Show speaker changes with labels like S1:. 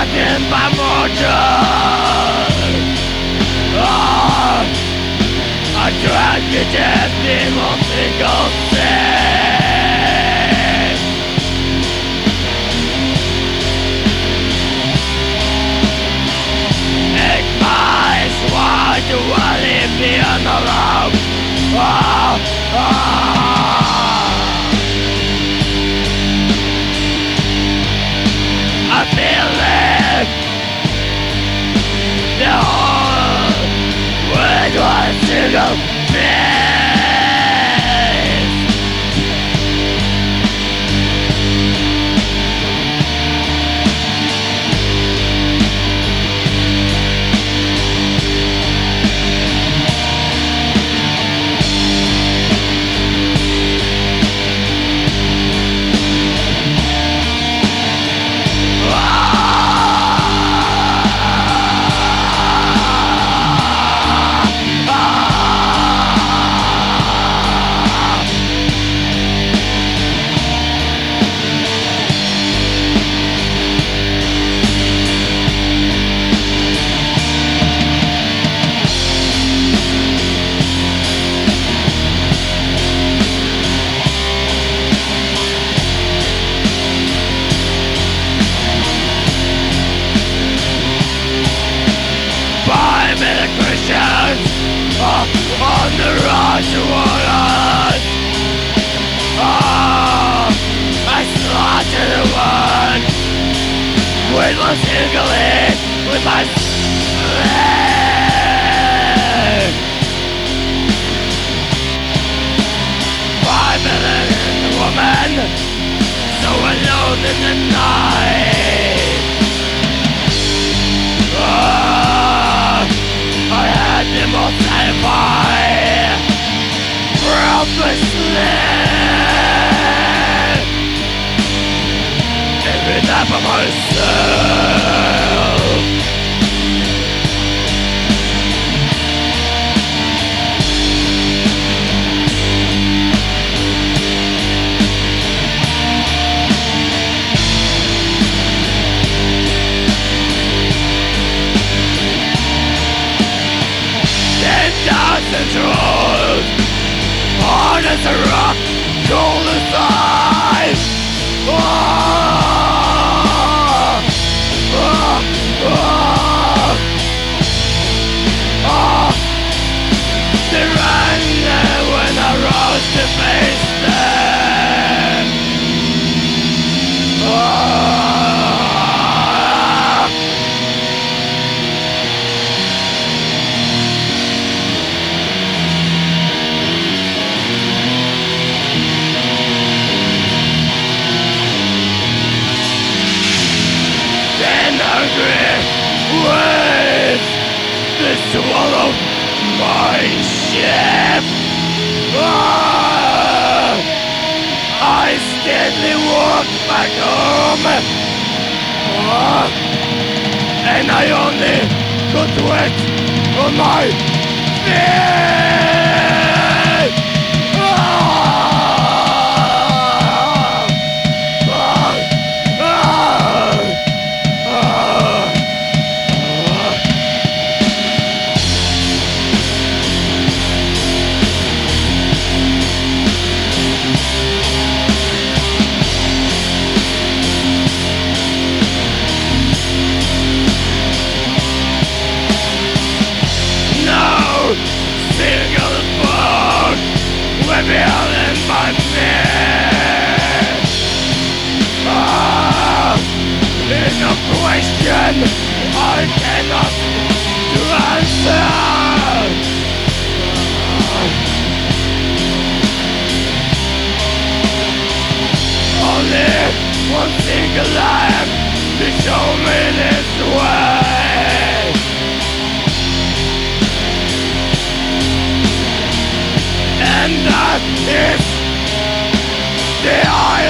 S1: nothing but fortune. I tried to get evil single thing. Ik mij zwaar te willen be on the road. I believe the whole world was single piece. Christians on the road to us. I slaughter the one weightless eagerly with my slave. 5 million woman, so alone in the night. I had them all satisfied purposely. Every time for myself. Thousands road, hard as a rock, cold as ice. They ran when I rose to face them. With the swallow my ship. I steadily walk back home, and I only got wet on my feet. Revealing my fear. In a question I cannot answer. Only one single life to show me this way. And that is the